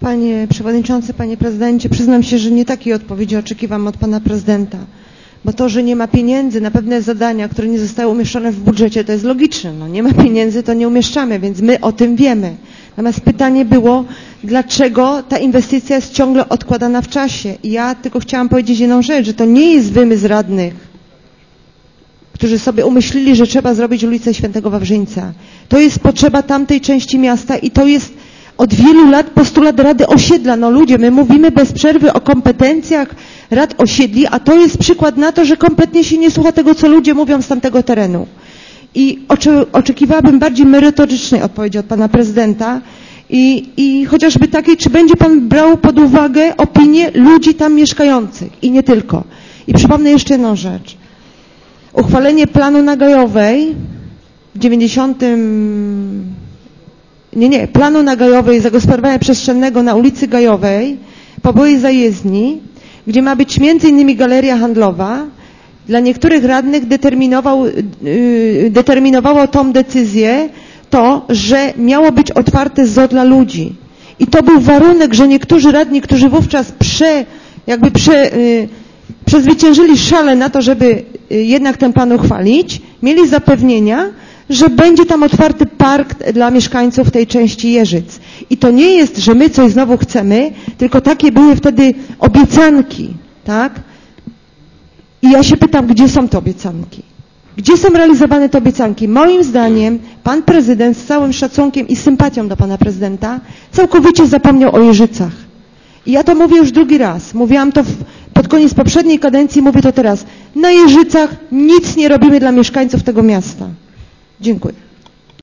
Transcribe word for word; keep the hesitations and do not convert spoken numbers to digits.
Panie Przewodniczący, Panie Prezydencie, przyznam się, że nie takiej odpowiedzi oczekiwam od Pana Prezydenta. Bo to, że nie ma pieniędzy na pewne zadania, które nie zostały umieszczone w budżecie, to jest logiczne. No, nie ma pieniędzy, to nie umieszczamy, więc my o tym wiemy. Natomiast pytanie było, dlaczego ta inwestycja jest ciągle odkładana w czasie. I ja tylko chciałam powiedzieć jedną rzecz, że to nie jest wymysł radnych, którzy sobie umyślili, że trzeba zrobić ulicę Świętego Wawrzyńca. To jest potrzeba tamtej części miasta i to jest od wielu lat postulat Rady Osiedla. No ludzie, my mówimy bez przerwy o kompetencjach rad osiedli, a to jest przykład na to, że kompletnie się nie słucha tego, co ludzie mówią z tamtego terenu. I oczy, oczekiwałabym bardziej merytorycznej odpowiedzi od Pana Prezydenta i, i chociażby takiej, czy będzie Pan brał pod uwagę opinię ludzi tam mieszkających i nie tylko. I przypomnę jeszcze jedną rzecz. Uchwalenie planu na Gajowej w dziewięćdziesiątym Nie, nie, planu na Gajowej zagospodarowania przestrzennego na ulicy Gajowej po byłej zajezdni, gdzie ma być między innymi galeria handlowa, dla niektórych radnych determinował, yy, determinowało tą decyzję to, że miało być otwarte zoo dla ludzi. I to był warunek, że niektórzy radni, którzy wówczas prze, jakby prze, yy, przezwyciężyli szale na to, żeby yy, jednak ten plan uchwalić, mieli zapewnienia, że będzie tam otwarty park dla mieszkańców tej części Jeżyc. I to nie jest, że my coś znowu chcemy, tylko takie były wtedy obiecanki, tak? I ja się pytam, gdzie są te obiecanki? Gdzie są realizowane te obiecanki? Moim zdaniem Pan Prezydent z całym szacunkiem i sympatią do Pana Prezydenta całkowicie zapomniał o Jeżycach. I ja to mówię już drugi raz. Mówiłam to w, pod koniec poprzedniej kadencji, mówię to teraz. Na Jeżycach nic nie robimy dla mieszkańców tego miasta. Dziękuję.